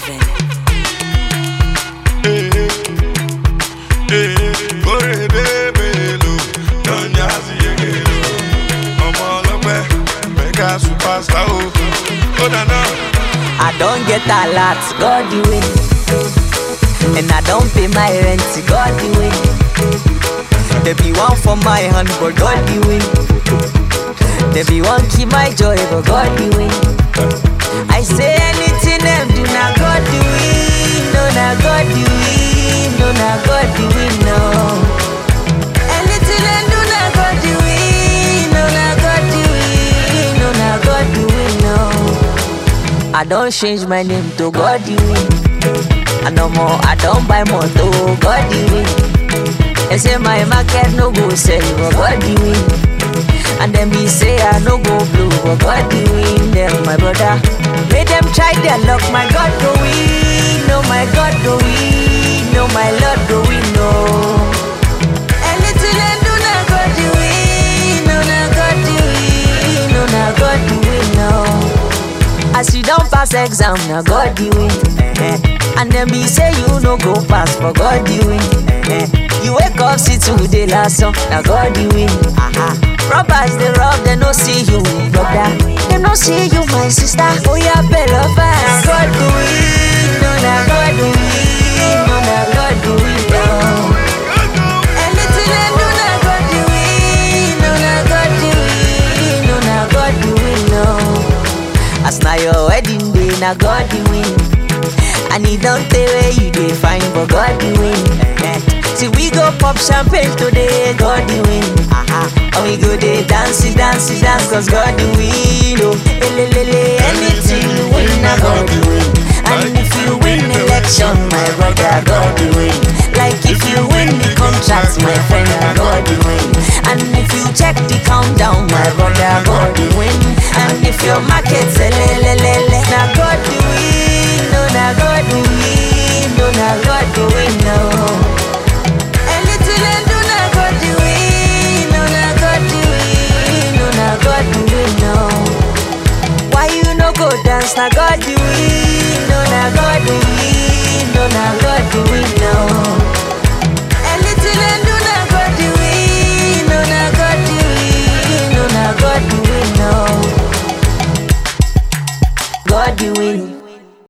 Heaven. I don't get a lot, God the win. And I don't pay my rent, God the win. There be one for my hand, but God the win. There be one keep my joy, but God the win. I say anything them do, not God the win. No, not God the win. No, not God the win, no. Anything them do, not God the win. No, not God the win. No, not God the win, no. I don't change my name to God the win. I no more, I don't buy more to God the win. They say my market no go sell, but God the win. And then me say I no go blue, but God the win. Them my brother, let them try their luck. My God go win, no my God go win, no my Lord go win, no. Anything I do na God the win, no na God the win, no na God the win, no. As you don't pass exam, na God the win. And then me say you no go pass, but God the win. You wake up, see today last song, na God the win. Robbers they rob, they no see you, brother. They no see you, my sister. Oh yeah, better fast. Na God the win, no na God the win, no na God the win, no. Anything I do, na God the win, no na God the win, no na God the win, no. As na your wedding day, na God the win. And he don't tell where you dey find, but God the win. See we go pop champagne today, God the win. And we go dey dance, cause God the win. Oh, elelele, anything you win, na God the win. And if you win election, my brother, God the win. Like if you win the contract, my friend, na God the win. And if you check the countdown, my brother, God the win. And if your market elelele, na God the win. No, na God the win. No, na God the win, no. Anything I do, na God the win. No, na God the win. No, na God the win, no. Why you no go dance, na God